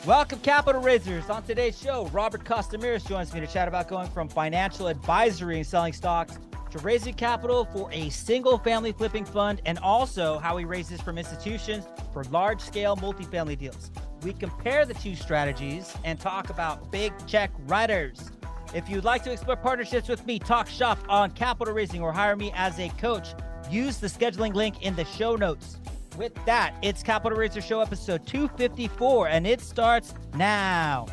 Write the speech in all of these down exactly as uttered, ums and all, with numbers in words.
Welcome, Capital Raisers. On today's show, Robert Costamiris joins me to chat about going from financial advisory and selling stocks to raising capital for a single-family flipping fund, and also how he raises from institutions for large-scale multifamily deals. We compare the two strategies and talk about big check writers. If you'd like to explore partnerships with me, talk shop on capital raising, or hire me as a coach, use the scheduling link in the show notes. With that, it's Capital Raiser Show episode two fifty-four, and it starts now.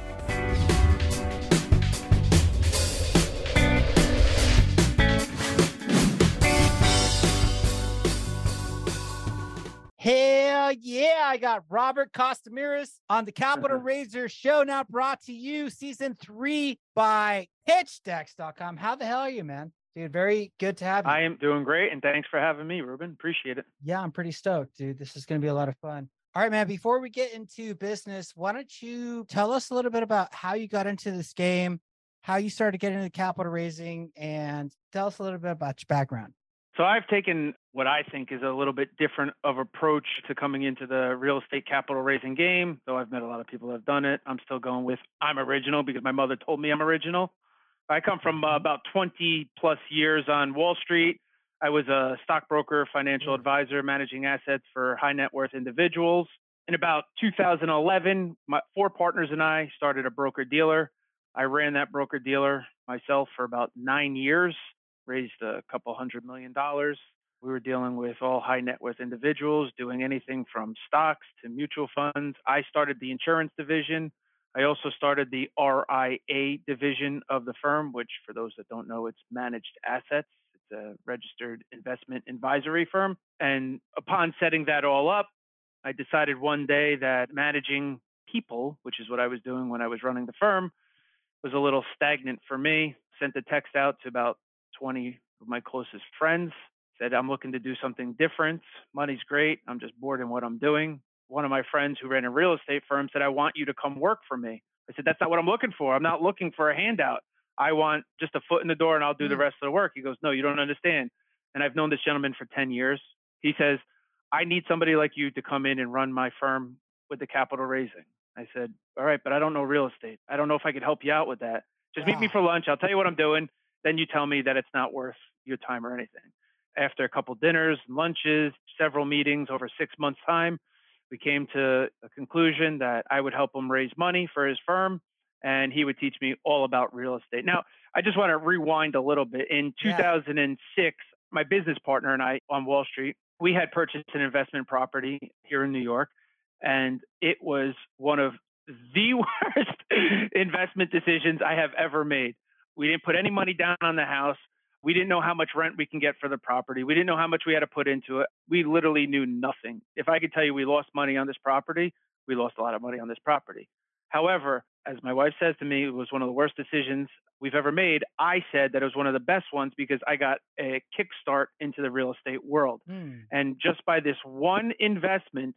Hell yeah, I got Robert Costamiris on the Capital Raiser Show, now brought to you season three by pitch dex dot com. How the hell are you, man? Dude, very good to have you. I am doing great, and thanks for having me, Ruben. Appreciate it. Yeah, I'm pretty stoked, dude. This is going to be a lot of fun. All right, man, before we get into business, why don't you tell us a little bit about how you got into this game, how you started getting into capital raising, and tell us a little bit about your background. So I've taken what I think is a little bit different of approach to coming into the real estate capital raising game, though I've met a lot of people that have done it. I'm still going with I'm original because my mother told me I'm original. I come from uh, about twenty plus years on Wall Street. I was a stockbroker, financial advisor, managing assets for high net worth individuals. In about two thousand eleven, my four partners and I started a broker dealer. I ran that broker dealer myself for about nine years, raised a couple hundred million dollars. We were dealing with all high net worth individuals, doing anything from stocks to mutual funds. I started the insurance division. I also started the R I A division of the firm, which for those that don't know, it's managed assets. It's a registered investment advisory firm. And upon setting that all up, I decided one day that managing people, which is what I was doing when I was running the firm, was a little stagnant for me. Sent a text out to about twenty of my closest friends, said, I'm looking to do something different. Money's great. I'm just bored in what I'm doing. One of my friends who ran a real estate firm said, I want you to come work for me. I said, that's not what I'm looking for. I'm not looking for a handout. I want just a foot in the door and I'll do the rest of the work. He goes, no, you don't understand. And I've known this gentleman for ten years. He says, I need somebody like you to come in and run my firm with the capital raising. I said, all right, but I don't know real estate. I don't know if I could help you out with that. Just meet me for lunch. I'll tell you what I'm doing. Then you tell me that it's not worth your time or anything. After a couple dinners, lunches, several meetings over six months' time, we came to a conclusion that I would help him raise money for his firm, and he would teach me all about real estate. Now, I just want to rewind a little bit. In two thousand six, yeah. my business partner and I on Wall Street, we had purchased an investment property here in New York, and it was one of the worst investment decisions I have ever made. We didn't put any money down on the house. We didn't know how much rent we can get for the property. We didn't know how much we had to put into it. We literally knew nothing. If I could tell you we lost money on this property, we lost a lot of money on this property. However, as my wife says to me, it was one of the worst decisions we've ever made. I said that it was one of the best ones because I got a kickstart into the real estate world. Mm. And just by this one investment,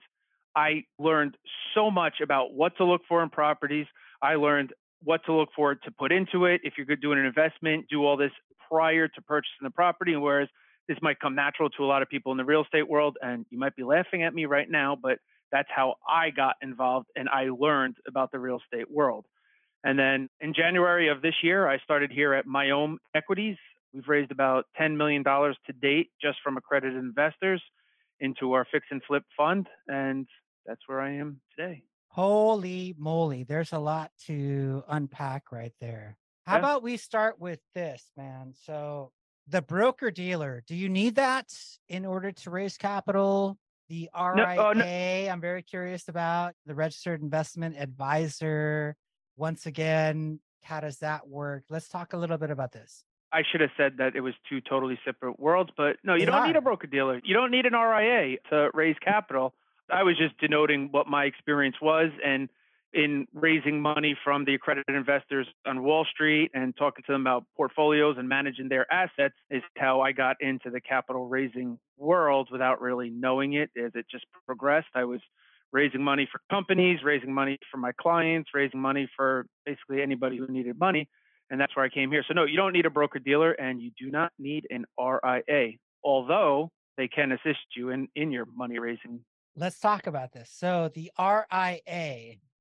I learned so much about what to look for in properties. I learned what to look for to put into it. If you're doing an investment, do all this prior to purchasing the property. And whereas this might come natural to a lot of people in the real estate world, and you might be laughing at me right now, but that's how I got involved and I learned about the real estate world. And then in January of this year, I started here at Myome Equities. We've raised about ten million dollars to date just from accredited investors into our fix and flip fund. And that's where I am today. Holy moly. There's a lot to unpack right there. How Yeah. about we start with this, man? So the broker dealer, do you need that in order to raise capital? The R I A, No, oh, no. I'm very curious about the registered investment advisor. Once again, how does that work? Let's talk a little bit about this. I should have said that it was two totally separate worlds, but no, you They don't are. need a broker dealer. You don't need an R I A to raise capital. I was just denoting what my experience was, and in raising money from the accredited investors on Wall Street and talking to them about portfolios and managing their assets is how I got into the capital raising world without really knowing it. As it just progressed, I was raising money for companies, raising money for my clients, raising money for basically anybody who needed money. And that's where I came here. So no, you don't need a broker dealer and you do not need an R I A, although they can assist you in, in your money raising. Let's talk about this. So the R I A,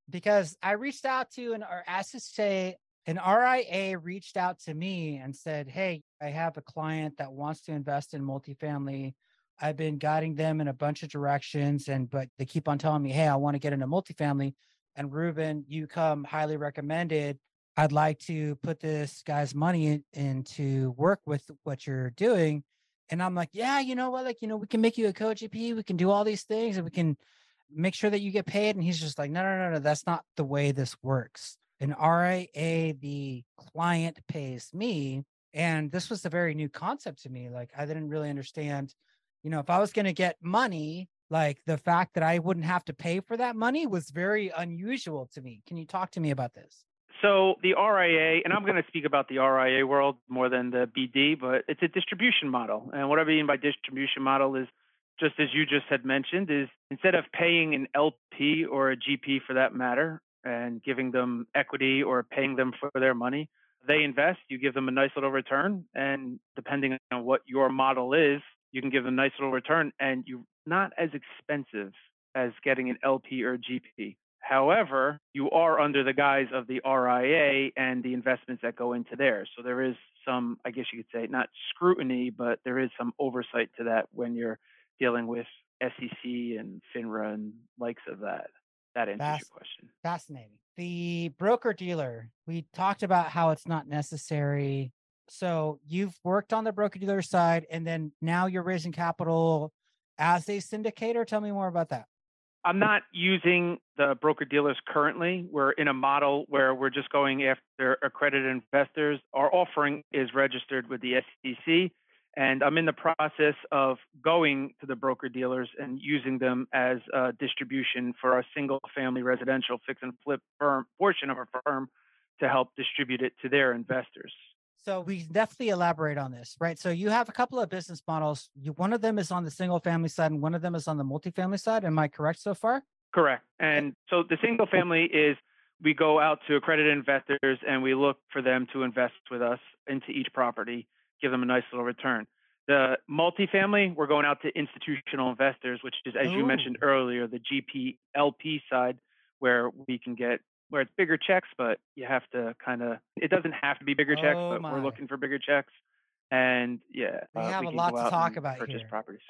because I reached out to an, or as to say, an R I A reached out to me and said, "Hey, I have a client that wants to invest in multifamily. I've been guiding them in a bunch of directions, and but they keep on telling me, hey, I want to get into multifamily. And Ruben, you come highly recommended. I'd like to put this guy's money in, in to work with what you're doing." And I'm like, "Yeah, you know what? Like, you know, we can make you a co-G P. We can do all these things, and we can make sure that you get paid." And he's just like, "No, no, no, no. That's not the way this works. An R I A, the client pays me." And this was a very new concept to me. Like, I didn't really understand, you know, if I was going to get money, like the fact that I wouldn't have to pay for that money was very unusual to me. Can you talk to me about this? So the R I A, and I'm going to speak about the R I A world more than the B D, but it's a distribution model. And what I mean by distribution model is just as you just had mentioned, is instead of paying an L P or a G P for that matter and giving them equity or paying them for their money, they invest, you give them a nice little return. And depending on what your model is, you can give them a nice little return and you're not as expensive as getting an L P or G P. However, you are under the guise of the R I A and the investments that go into there. So there is some, I guess you could say, not scrutiny, but there is some oversight to that when you're dealing with S E C and FINRA and likes of that. That answers your Fast, question. fascinating. The broker dealer, we talked about how it's not necessary. So you've worked on the broker dealer side, and then now you're raising capital as a syndicator. Tell me more about that. I'm not using the broker dealers currently. We're in a model where we're just going after accredited investors. Our offering is registered with the S E C, and I'm in the process of going to the broker dealers and using them as a distribution for our single family residential fix and flip firm portion of our firm to help distribute it to their investors. So we definitely elaborate on this, right? So you have a couple of business models. You, one of them is on the single family side, and one of them is on the multifamily side. Am I correct so far? Correct. Okay. And so the single family is we go out to accredited investors and we look for them to invest with us into each property, give them a nice little return. The multifamily, we're going out to institutional investors, which is, as you Oh, mentioned earlier, the G P L P side, where we can get where it's bigger checks, but you have to kind of, it doesn't have to be bigger checks, oh but we're my. looking for bigger checks. And yeah, We uh, have we a can go lot to out talk and about purchase here. properties.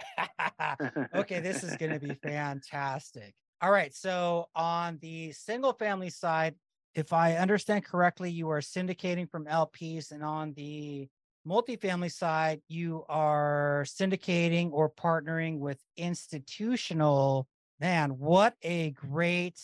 Okay, this is going to be fantastic. All right. So, on the single family side, if I understand correctly, you are syndicating from L Ps, and on the multifamily side, you are syndicating or partnering with institutional. Man, what a great,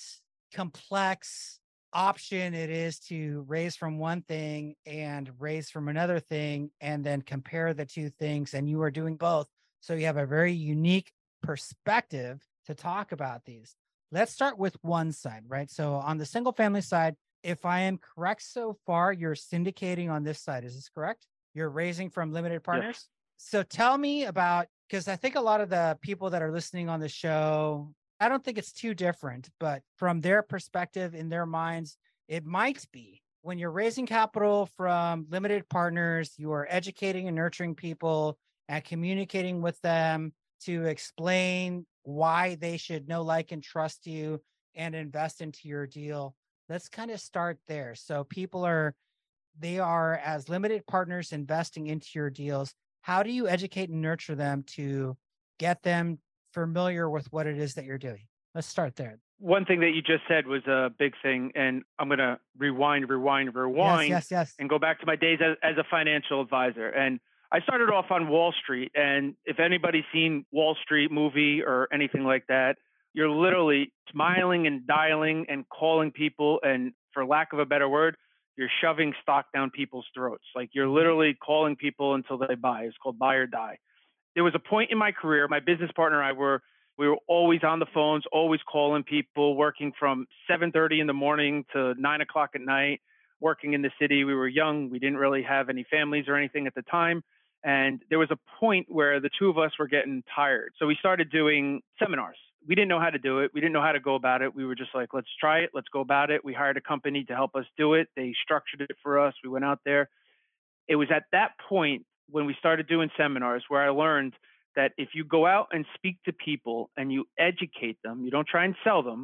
complex option it is to raise from one thing and raise from another thing and then compare the two things. And you are doing both. So you have a very unique perspective to talk about these. Let's start with one side, right? So on the single family side, if I am correct so far, you're syndicating on this side. Is this correct? You're raising from limited Yes. partners. So tell me about, because I think a lot of the people that are listening on the show, I don't think it's too different, but from their perspective, in their minds, it might be. When you're raising capital from limited partners, you are educating and nurturing people and communicating with them to explain why they should know, like, and trust you and invest into your deal. Let's kind of start there. So people are, they are as limited partners investing into your deals. How do you educate and nurture them to get them familiar with what it is that you're doing? Let's start there. One thing that you just said was a big thing, and I'm going to rewind, rewind, Yes, rewind, yes, yes. and go back to my days as, as a financial advisor. And I started off on Wall Street, and if anybody's seen Wall Street movie or anything like that, you're literally smiling and dialing and calling people, and for lack of a better word, you're shoving stock down people's throats. Like you're Mhm. literally calling people until they buy. It's called buy or die. There was a point in my career, my business partner and I were we were always on the phones, always calling people, working from seven thirty in the morning to nine o'clock at night, working in the city. We were young. We didn't really have any families or anything at the time. And there was a point where the two of us were getting tired. So we started doing seminars. We didn't know how to do it. We didn't know how to go about it. We were just like, let's try it. Let's go about it. We hired a company to help us do it. They structured it for us. We went out there. It was at that point when we started doing seminars where I learned that if you go out and speak to people and you educate them, you don't try and sell them,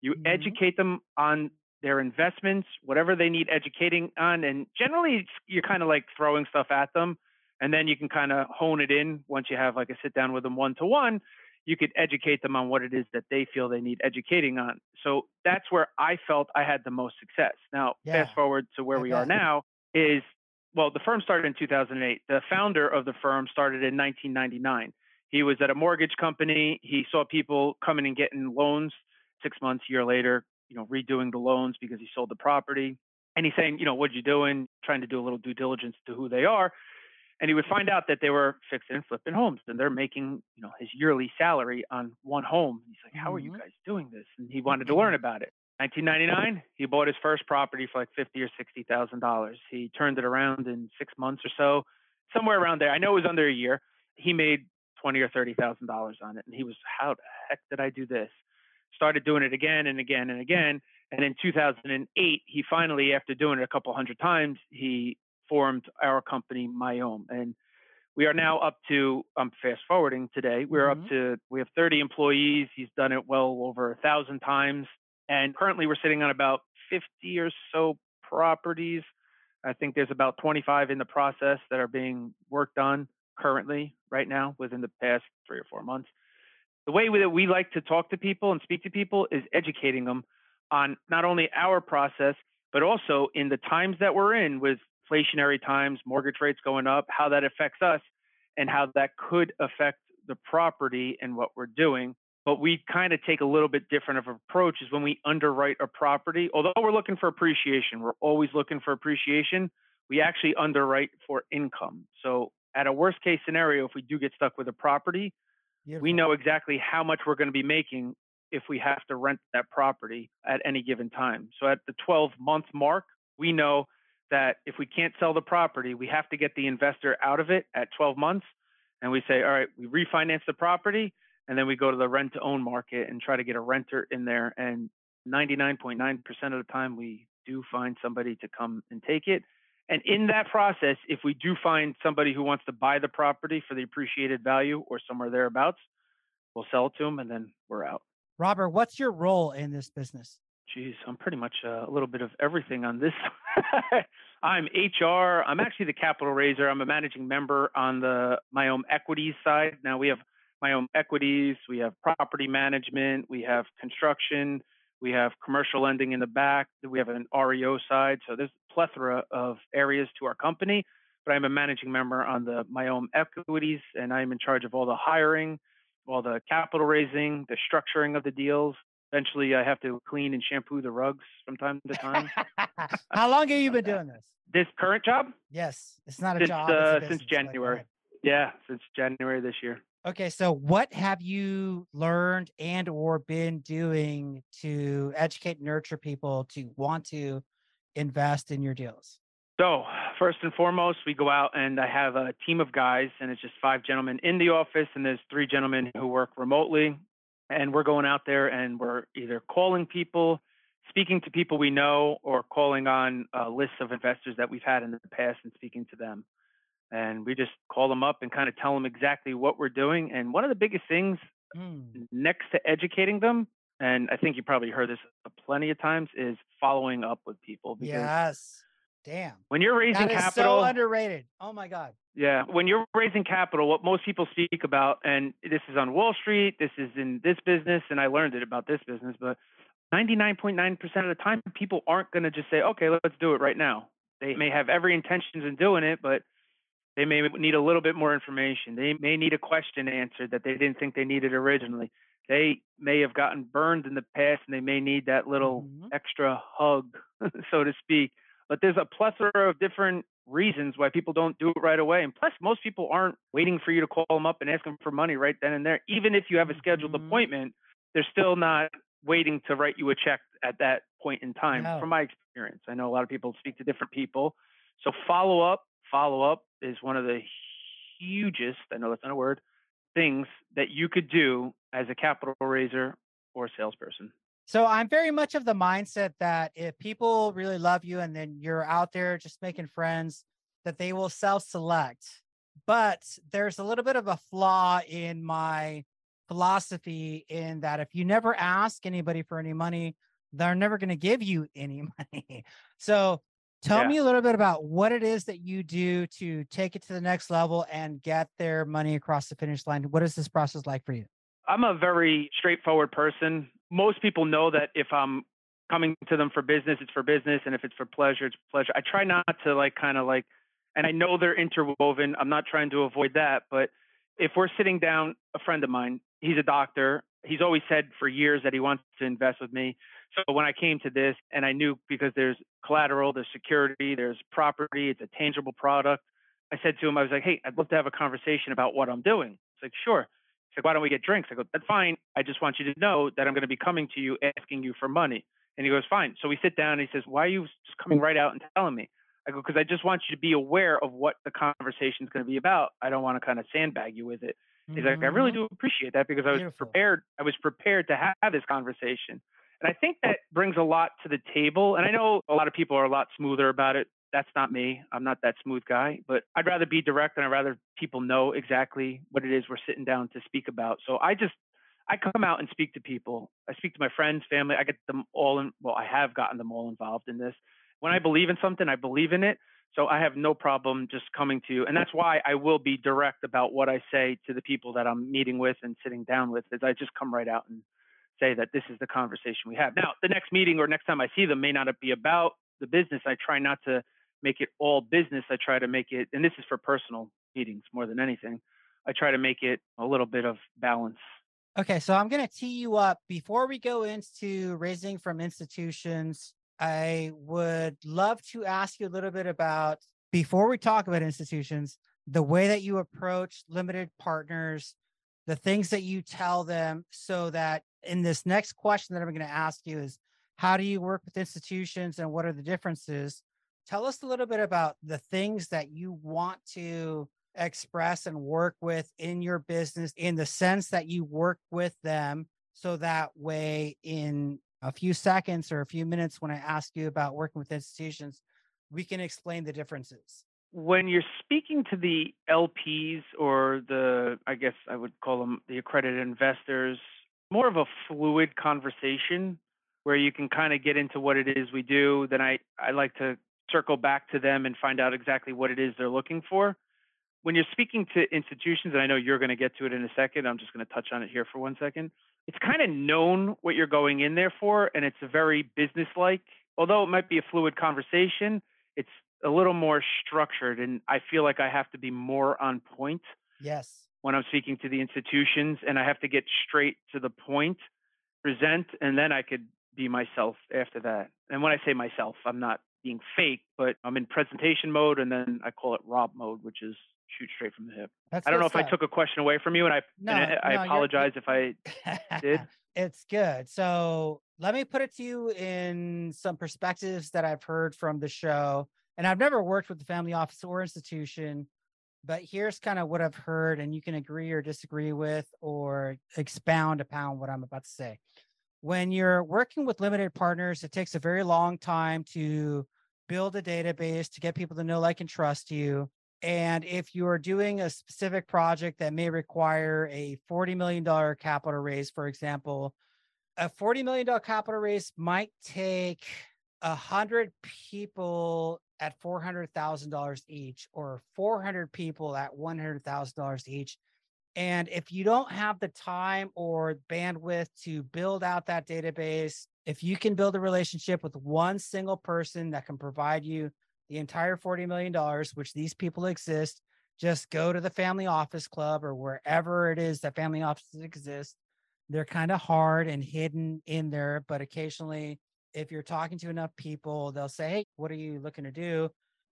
You Mhm. educate them on their investments, whatever they need educating on. And generally, it's- you're kind of like throwing stuff at them. And then you can kind of hone it in once you have like a sit down with them one to one. You could educate them on what it is that they feel they need educating on. So that's where I felt I had the most success. Now, fast Yeah, forward to where I we are bet. now is well, the firm started in two thousand eight. The founder of the firm started in nineteen ninety-nine. He was at a mortgage company. He saw people coming and getting loans six months, a year later, you know, redoing the loans because he sold the property. And he's saying, you know, what you doing? Trying to do a little due diligence to who they are. And he would find out that they were fixing and flipping homes and they're making, you know, his yearly salary on one home. He's like, how are you Mhm. guys doing this? And he wanted to learn about it. nineteen ninety-nine, he bought his first property for like fifty or sixty thousand dollars. He turned it around in six months or so, somewhere around there. I know it was under a year. He made twenty or thirty thousand dollars on it, and he was, how the heck did I do this? Started doing it again and again and again. And in two thousand eight, he finally, after doing it a couple hundred times, he formed our company, Myome. And we are now up to, I'm fast forwarding today, we're up Mhm. to, we have thirty employees. He's done it well over a thousand times. And currently we're sitting on about fifty or so properties. I think there's about twenty-five in the process that are being worked on currently right now within the past three or four months. The way that we like to talk to people and speak to people is educating them on not only our process, but also in the times that we're in with inflationary times, mortgage rates going up, how that affects us and how that could affect the property and what we're doing. But we kind of take a little bit different of an approach is when we underwrite a property, although we're looking for appreciation, we're always looking for appreciation. We actually underwrite for income. So at a worst case scenario, if we do get stuck with a property, we Beautiful. know exactly how much we're going to be making if we have to rent that property at any given time. So at the twelve month mark, we know that if we can't sell the property, we have to get the investor out of it at twelve months. And we say, all right, we refinance the property and then we go to the rent to own market and try to get a renter in there. And ninety-nine point nine percent of the time, we do find somebody to come and take it. And in that process, if we do find somebody who wants to buy the property for the appreciated value or somewhere thereabouts, we'll sell it to them and then we're out. Robert, what's your role in this business? Geez, I'm pretty much uh, a little bit of everything on this. I'm H R. I'm actually the capital raiser. I'm a managing member on the Myome Equities side. Now we have Myome Equities, we have property management, we have construction, we have commercial lending in the back, we have an R E O side. So there's a plethora of areas to our company. But I'm a managing member on the Myome Equities, and I'm in charge of all the hiring, all the capital raising, the structuring of the deals. Eventually, I have to clean and shampoo the rugs from time to time. How long have you been doing this? This current job Yes, it's not a since job, it's a uh, since business, but go January. ahead. Yeah, since January this year. Okay, so what have you learned and or been doing to educate, nurture people to want to invest in your deals? So first and foremost, we go out and I have a team of guys, and it's just five gentlemen in the office, and there's three gentlemen who work remotely. And we're going out there and we're either calling people, speaking to people we know, or calling on uh, lists of investors that we've had in the past and speaking to them. And we just call them up and kind of tell them exactly what we're doing. And one of the biggest things Mm, next to educating them, and I think you probably heard this plenty of times, is following up with people because yes. Damn. when you're raising That is so capital, underrated. Oh my God. yeah, when you're raising capital, what most people speak about, and this is on Wall Street, this is in this business, and I learned it about this business, but ninety-nine point nine percent of the time, people aren't going to just say, okay, let's do it right now. They may have every intentions in doing it, but they may need a little bit more information. They may need a question answered that they didn't think they needed originally. They may have gotten burned in the past and they may need that little Mhm. extra hug, so to speak. But there's a plethora of different reasons why people don't do it right away. And plus, most people aren't waiting for you to call them up and ask them for money right then and there. Even if you have a scheduled Mhm. appointment, they're still not waiting to write you a check at that point in time, from No. my experience. I know a lot of people speak to different people. So follow up, follow up is one of the hugest, I know that's not a word, things that you could do as a capital raiser or salesperson. So I'm very much of the mindset that if people really love you and then you're out there just making friends, that they will self-select. But there's a little bit of a flaw in my philosophy in that if you never ask anybody for any money, they're never going to give you any money. So tell Yeah. me a little bit about what it is that you do to take it to the next level and get their money across the finish line. What is this process like for you? I'm a very straightforward person. Most people know that if I'm coming to them for business, it's for business, and if it's for pleasure, it's pleasure. I try not to like kind of like, and I know they're interwoven. I'm not trying to avoid that, but if we're sitting down, a friend of mine, he's a doctor. He's always said for years that he wants to invest with me. So when I came to this, and I knew because there's collateral, there's security, there's property, it's a tangible product. I said to him, I was like, hey, I'd love to have a conversation about what I'm doing. It's like, sure. He's like, why don't we get drinks? I go, that's fine. I just want you to know that I'm going to be coming to you asking you for money. And he goes, fine. So we sit down and he says, why are you just coming right out and telling me? I go, because I just want you to be aware of what the conversation is going to be about. I don't want to kind of sandbag you with it. He's like, I really Hmm. do appreciate that because I was Beautiful. prepared. I was prepared to have this conversation. And I think that brings a lot to the table. And I know a lot of people are a lot smoother about it. That's not me. I'm not that smooth guy, but I'd rather be direct and I'd rather people know exactly what it is we're sitting down to speak about. So I just, I come out and speak to people. I speak to my friends, family. I get them all in. Well, I have gotten them all involved in this. When I believe in something, I believe in it. So I have no problem just coming to you. And that's why I will be direct about what I say to the people that I'm meeting with and sitting down with, is I just come right out and say that this is the conversation we have. Now, the next meeting or next time I see them may not be about the business. I try not to make it all business. I try to make it, and this is for personal meetings more than anything, I try to make it a little bit of balance. Okay, so I'm going to tee you up before we go into raising from institutions. I would love to ask you a little bit about, before we talk about institutions, the way that you approach limited partners, the things that you tell them, so that in this next question that I'm going to ask you is, how do you work with institutions and what are the differences? Tell us a little bit about the things that you want to express and work with in your business, in the sense that you work with them. So that way, in a few seconds or a few minutes, when I ask you about working with institutions, we can explain the differences. When you're speaking to the L Ps or the, I guess I would call them the accredited investors, more of a fluid conversation where you can kind of get into what it is we do. Then I, I like to circle back to them and find out exactly what it is they're looking for. When you're speaking to institutions, and I know you're going to get to it in a second, I'm just going to touch on it here for one second. It's kind of known what you're going in there for, and it's a very business-like. Although it might be a fluid conversation, it's a little more structured, and I feel like I have to be more on point Yes. when I'm speaking to the institutions, and I have to get straight to the point, present, and then I could be myself after that. And when I say myself, I'm not being fake, but I'm in presentation mode, and then I call it Rob mode, which is shoot straight from the hip. That's I don't good know if I stuff. took a question away from you, and I and No, I I no, you're, you apologize if I did. it's good. So let me put it to you in some perspectives that I've heard from the show. And I've never worked with the family office or institution, but here's kind of what I've heard, and you can agree or disagree with or expound upon what I'm about to say. When you're working with limited partners, it takes a very long time to build a database, to get people to know, like, and trust you. And if you're doing a specific project that may require a forty million dollars capital raise, for example, a forty million dollars capital raise might take a hundred people at four hundred thousand dollars each, or four hundred people at one hundred thousand dollars each. And if you don't have the time or bandwidth to build out that database, if you can build a relationship with one single person that can provide you the entire forty million dollars, which these people exist, just go to the family office club or wherever it is that family offices exist. They're kind of hard and hidden in there, but occasionally, if you're talking to enough people, they'll say, hey, what are you looking to do?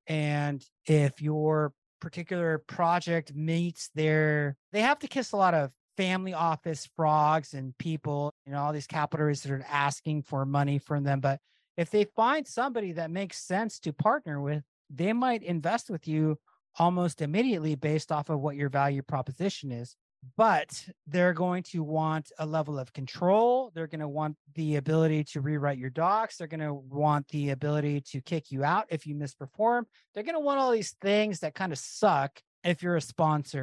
And if your particular project meets their, they have to kiss a lot of family office frogs and people, you know, all these capitalists that are asking for money from them. But if they find somebody that makes sense to partner with, they might invest with you almost immediately based off of what your value proposition is. But they're going to want a level of control. They're going to want the ability to rewrite your docs. They're going to want the ability to kick you out if you misperform. They're going to want all these things that kind of suck if you're a sponsor.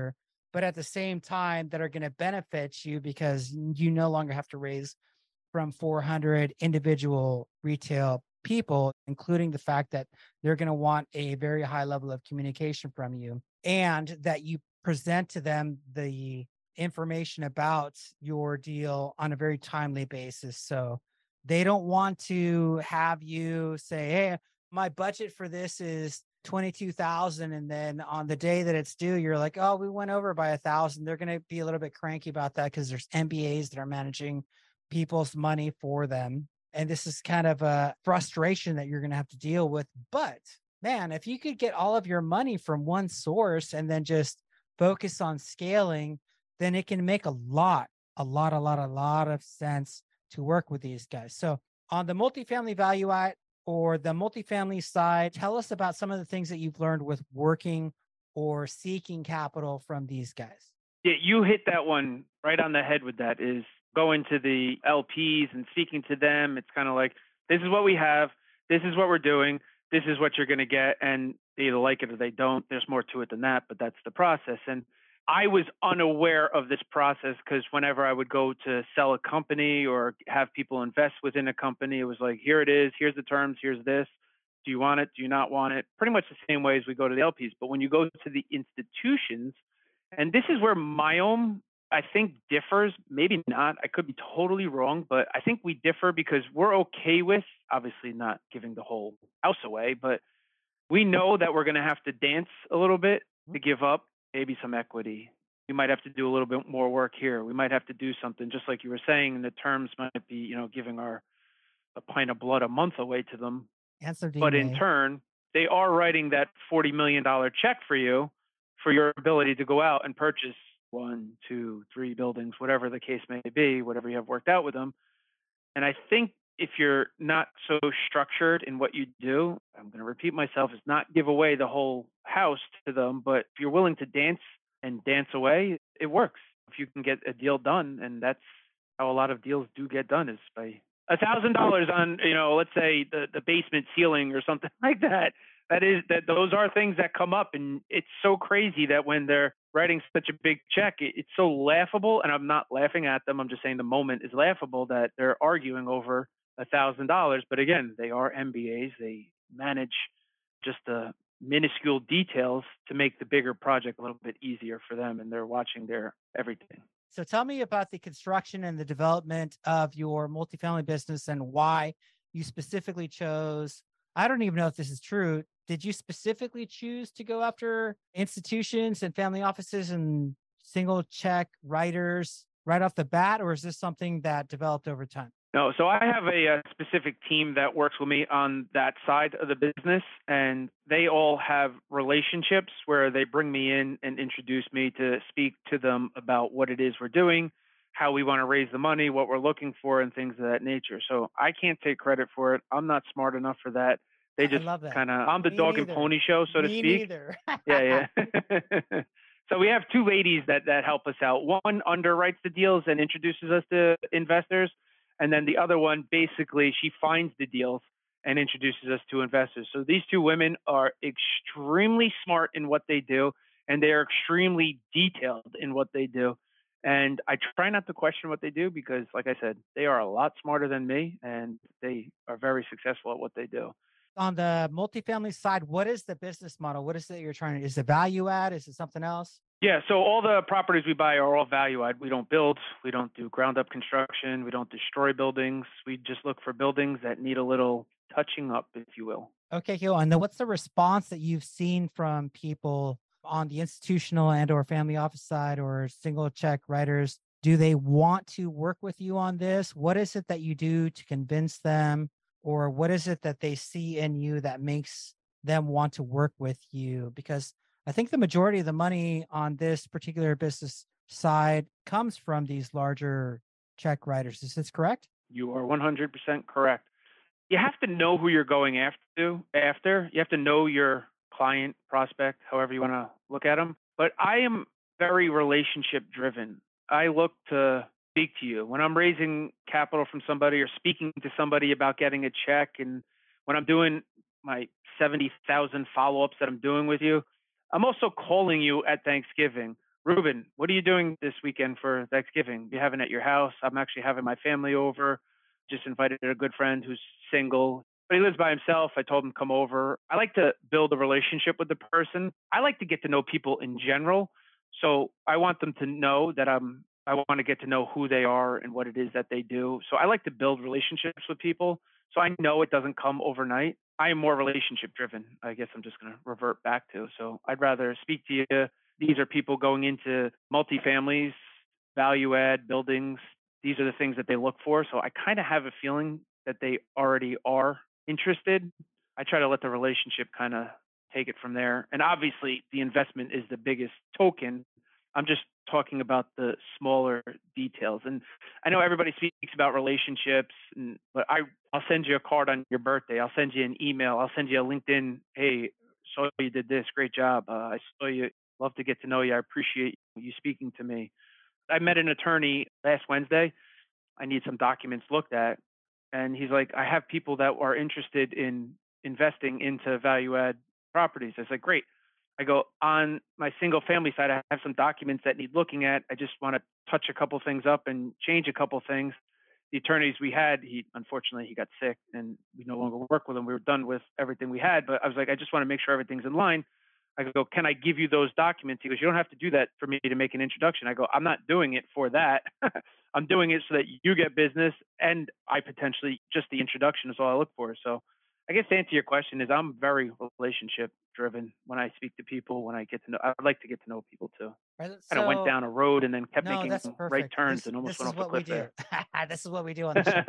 but at the same time that are going to benefit you because you no longer have to raise from four hundred individual retail people, including the fact that they're going to want a very high level of communication from you and that you present to them the information about your deal on a very timely basis. So they don't want to have you say, "Hey, my budget for this is twenty-two thousand." And then on the day that it's due, you're like, "Oh, we went over by a thousand." They're going to be a little bit cranky about that because there's M B As that are managing people's money for them. And this is kind of a frustration that you're going to have to deal with. But man, if you could get all of your money from one source and then just focus on scaling, then it can make a lot, a lot, a lot, a lot of sense to work with these guys. So on the multifamily value add or the multifamily side, tell us about some of the things that you've learned with working or seeking capital from these guys. Yeah, you hit that one right on the head with that is going to the L Ps and speaking to them. It's kind of like, this is what we have. This is what we're doing. This is what you're going to get. And they either like it or they don't. There's more to it than that, but that's the process. And I was unaware of this process because whenever I would go to sell a company or have people invest within a company, it was like, here it is. Here's the terms. Here's this. Do you want it? Do you not want it? Pretty much the same way as we go to the L Ps. But when you go to the institutions, and this is where my own, I think, differs. Maybe not. I could be totally wrong, but I think we differ because we're okay with, obviously not giving the whole house away, but we know that we're going to have to dance a little bit to give up maybe some equity. We might have to do a little bit more work here. We might have to do something, just like you were saying, the terms might be, you know, giving our a pint of blood a month away to them. And some But in D N A. turn, they are writing that forty million dollars check for you for your ability to go out and purchase one, two, three buildings, whatever the case may be, whatever you have worked out with them. And I think if you're not so structured in what you do, I'm going to repeat myself, is not give away the whole house to them, but if you're willing to dance and dance away, it works. If you can get a deal done, and that's how a lot of deals do get done, is by a thousand dollars on, you know, let's say the, the basement ceiling or something like that. That is that those are things that come up, and it's so crazy that when they're writing such a big check, it, it's so laughable. And I'm not laughing at them. I'm just saying the moment is laughable that they're arguing over a thousand dollars. But again, they are M B As. They manage just the minuscule details to make the bigger project a little bit easier for them, and they're watching their everything. So tell me about the construction and the development of your multifamily business and why you specifically chose. I don't even know if this is true. Did you specifically choose to go after institutions and family offices and single check writers right off the bat, or is this something that developed over time? No, so I have a, a specific team that works with me on that side of the business, and they all have relationships where they bring me in and introduce me to speak to them about what it is we're doing, how we want to raise the money, what we're looking for, and things of that nature. So I can't take credit for it. I'm not smart enough for that. They I just love that. kind of, I'm the Me dog and neither. pony show, so to Me speak. neither. Yeah, yeah. So we have two ladies that that help us out. One underwrites the deals and introduces us to investors, and then the other one basically she finds the deals and introduces us to investors. So these two women are extremely smart in what they do, and they are extremely detailed in what they do. And I try not to question what they do because, like I said, they are a lot smarter than me, and they are very successful at what they do. On the multifamily side, what is the business model? What is it you're trying to, is it value add? Is it something else? Yeah, so all the properties we buy are all value add. We don't build, we don't do ground up construction, we don't destroy buildings. We just look for buildings that need a little touching up, if you will. Okay, cool. And then what's the response that you've seen from people on the institutional and or family office side or single check writers? Do they want to work with you on this? What is it that you do to convince them? Or what is it that they see in you that makes them want to work with you? Because I think the majority of the money on this particular business side comes from these larger check writers. Is this correct? You are one hundred percent correct. You have to know who you're going after. After you have to know your client, prospect, however you want to look at them. But I am very relationship driven. I look to speak to you when I'm raising capital from somebody or speaking to somebody about getting a check, and when I'm doing my seventy thousand follow-ups that I'm doing with you, I'm also calling you at Thanksgiving Ruben, what are you doing this weekend for Thanksgiving? You having it at your house? I'm actually having my family over. Just invited a good friend who's single, but he lives by himself. I told him come over. I like to build a relationship with the person. I like to get to know people in general. So I want them to know that I'm I want to get to know who they are and what it is that they do. So I like to build relationships with people. So I know it doesn't come overnight. I am more relationship driven. I guess I'm just going to revert back to. So I'd rather speak to you. These are people going into multifamilies, value add buildings. These are the things that they look for. So I kind of have a feeling that they already are interested. I try to let the relationship kind of take it from there. And obviously, the investment is the biggest token. I'm just talking about the smaller details. And I know everybody speaks about relationships, and, but I, I'll send you a card on your birthday. I'll send you an email. I'll send you a LinkedIn. Hey, saw you did this. Great job. Uh, I saw you. Love to get to know you. I appreciate you speaking to me. I met an attorney last Wednesday. I need some documents looked at. And he's like, I have people that are interested in investing into value add properties. I was like, great. I go, on my single family side, I have some documents that need looking at. I just want to touch a couple things up and change a couple things. The attorneys we had, he unfortunately he got sick and we no longer work with him. We were done with everything we had, but I was like, I just want to make sure everything's in line. I go, can I give you those documents? He goes, you don't have to do that for me to make an introduction. I go, I'm not doing it for that. I'm doing it so that you get business and I potentially just the introduction is all I look for. So I guess to answer your question is I'm very relationship driven when I speak to people, when I get to know, I like to get to know people too. Right, Kind of went so down a road and then kept no, making that's right perfect. turns This and almost this went is off a what we cliff do. there. This is what we do on the show.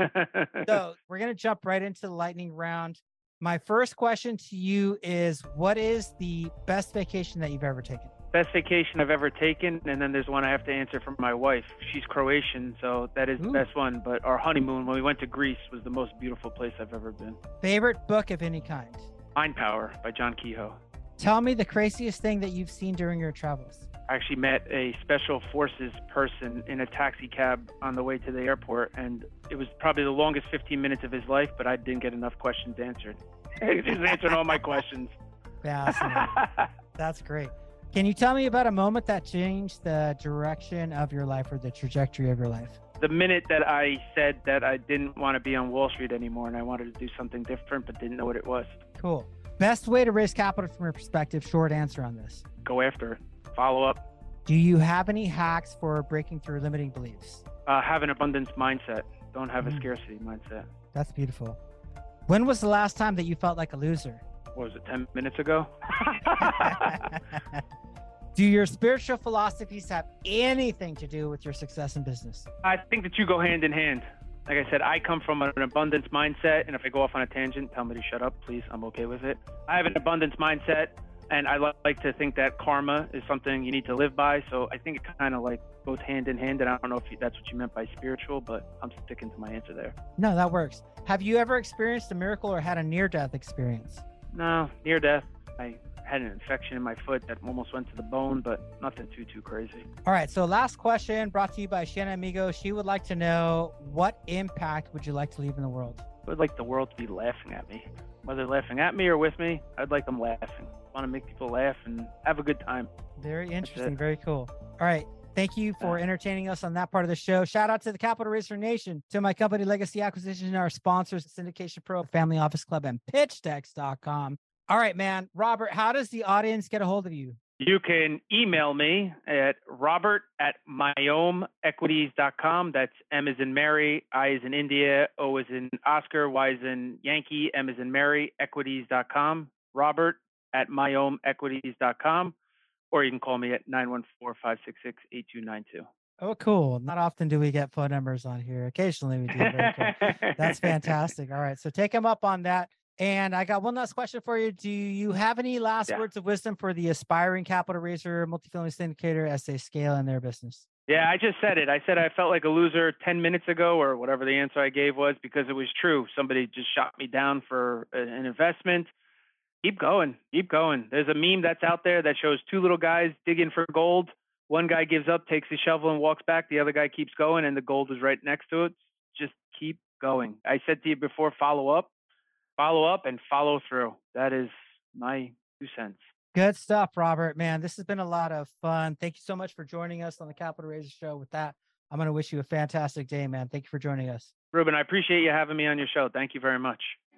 So we're gonna jump right into the lightning round. My first question to you is, what is the best vacation that you've ever taken? Best vacation I've ever taken, and then there's one I have to answer from my wife. She's Croatian, so that is the Ooh. best one. But our honeymoon when we went to Greece was the most beautiful place I've ever been. Favorite book of any kind? Mind Power by John Kehoe. Tell me the craziest thing that you've seen during your travels. I actually met a special forces person in a taxi cab on the way to the airport, and it was probably the longest fifteen minutes of his life, but I didn't get enough questions answered. He just answered all my questions. Fascinating. That's great. Can you tell me about a moment that changed the direction of your life or the trajectory of your life? The minute that I said that I didn't want to be on Wall Street anymore and I wanted to do something different, but didn't know what it was. Cool. Best way to raise capital from your perspective, short answer on this. Go after it. Follow up. Do you have any hacks for breaking through limiting beliefs? Uh, have an abundance mindset. Don't have a Mm. scarcity mindset. That's beautiful. When was the last time that you felt like a loser? What was it, ten minutes ago? Do your spiritual philosophies have anything to do with your success in business? I think the two go hand in hand. Like I said, I come from an abundance mindset, and if I go off on a tangent, tell me to shut up, please. I'm okay with it. I have an abundance mindset, and I li- like to think that karma is something you need to live by. So I think it kind of like goes hand in hand, and I don't know if you, that's what you meant by spiritual, but I'm sticking to my answer there. No, that works. Have you ever experienced a miracle or had a near-death experience? No, near death. I had an infection in my foot that almost went to the bone, but nothing too, too crazy. All right, so last question brought to you by Shanna Amigo. She would like to know, what impact would you like to leave in the world? I would like the world to be laughing at me. Whether laughing at me or with me, I'd like them laughing. I want to make people laugh and have a good time. Very interesting. Very cool. All right. Thank you for entertaining us on that part of the show. Shout out to the Capital Raiser Nation, to my company, Legacy Acquisition, and our sponsors, Syndication Pro, Family Office Club, and pitch dex dot com. All right, man. Robert, how does the audience get a hold of you? You can email me at robert at myome equities dot com. That's M as in Mary, I as in India, O as in Oscar, Y as in Yankee, M as in Mary, equities dot com. Robert at myome equities dot com. Or you can call me at nine one four, five six six, eight two nine two. Oh, cool. Not often do we get phone numbers on here. Occasionally we do. Very cool. That's fantastic. All right. So take them up on that. And I got one last question for you. Do you have any last Yeah. words of wisdom for the aspiring capital raiser, multifamily syndicator as they scale in their business? Yeah, I just said it. I said I felt like a loser ten minutes ago, or whatever the answer I gave was, because it was true. Somebody just shot me down for a- an investment. Keep going. Keep going. There's a meme that's out there that shows two little guys digging for gold. One guy gives up, takes his shovel, and walks back. The other guy keeps going, and the gold is right next to it. Just keep going. I said to you before, follow up, follow up, and follow through. That is my two cents. Good stuff, Robert. Man, this has been a lot of fun. Thank you so much for joining us on the Capital Raiser Show. With that, I'm going to wish you a fantastic day, man. Thank you for joining us. Ruben, I appreciate you having me on your show. Thank you very much.